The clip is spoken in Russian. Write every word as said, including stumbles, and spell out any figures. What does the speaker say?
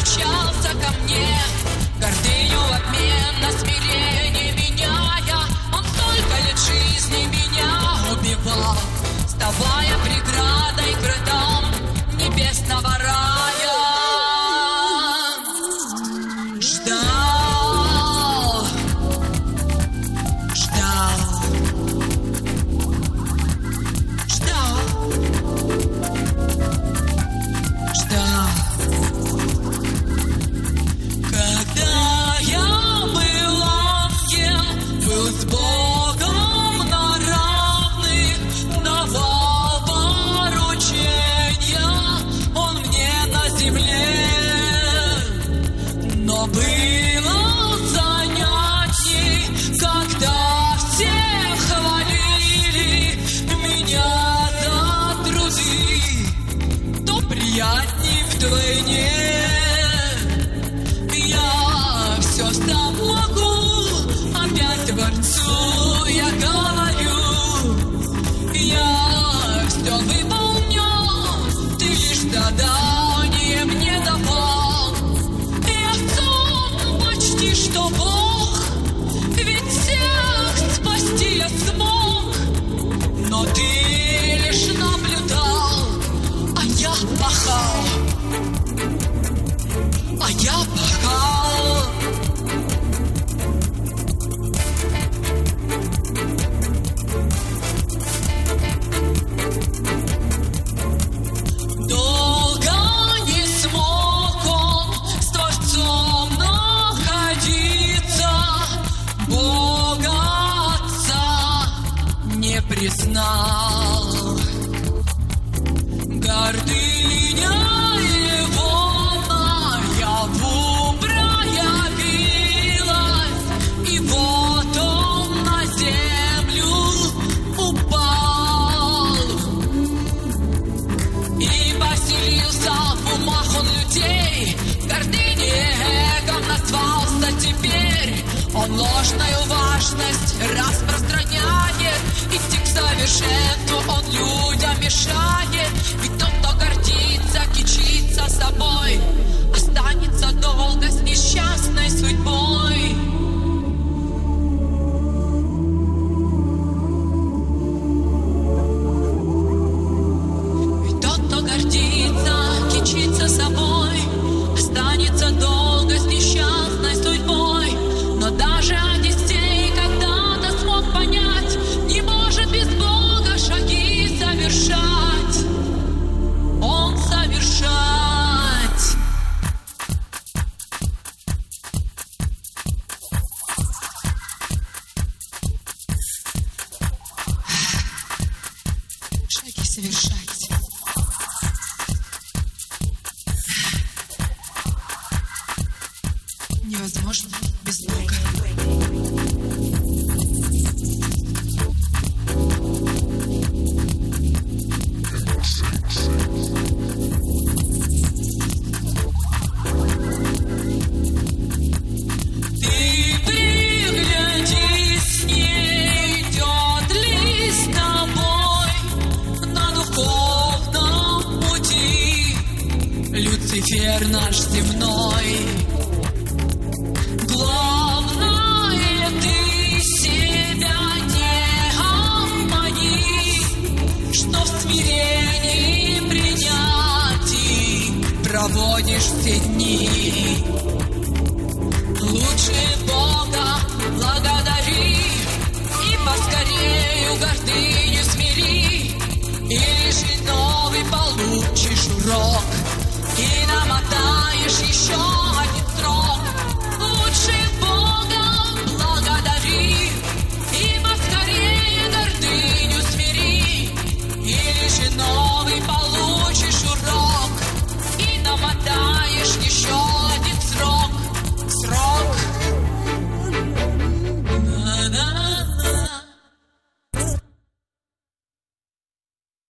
стучался ко мне, гордыню в обмен на смирение меняя. Он столько лет жизни меня убивал, вставая преградой к вратам небесного рая. Ждал, ждал, ждал, ждал. Когда я был ангел, был с Богом на равных, давал поручения Он мне на земле. Но было занятней, когда все хвалили меня за труды, то приятней вдвойне. Я все сам могу, опять Творцу я говорю. Я все выполню, ты лишь задание мне давал. Я сам почти что Бог, ведь всех спасти я смог. Но ты лишь наблюдал, а я пахал, а я пахал. Долго не смог он с Творцом находиться, Бога Отца не признал. Гордыня его наяву проявилась, и вот он на землю упал. И поселился в умах он людей, гордыней эгом назвался теперь. Он ложную важность распространяет, идти к совершенству он людям мешает. Ведь тот, кто гордится, кичится собой, останется долго с несчастной судьбой. Ведь тот, кто гордится, кичится собой, останется долго с несчастной судьбой. Но даже Одиссей когда-то смог понять, не может без Бога шаги совершать. Он совершать. Шаги совершать. Невозможно без Бога. Ты приглядись, не идет ли с тобой на духовном пути Люцифер наш земной. Главное, ты себя не обмани, что в смирении принятии проводишь все дни. Лучше Бога благодари и поскорею гордыню смири, и лишь новый получишь урок, и намотаешь еще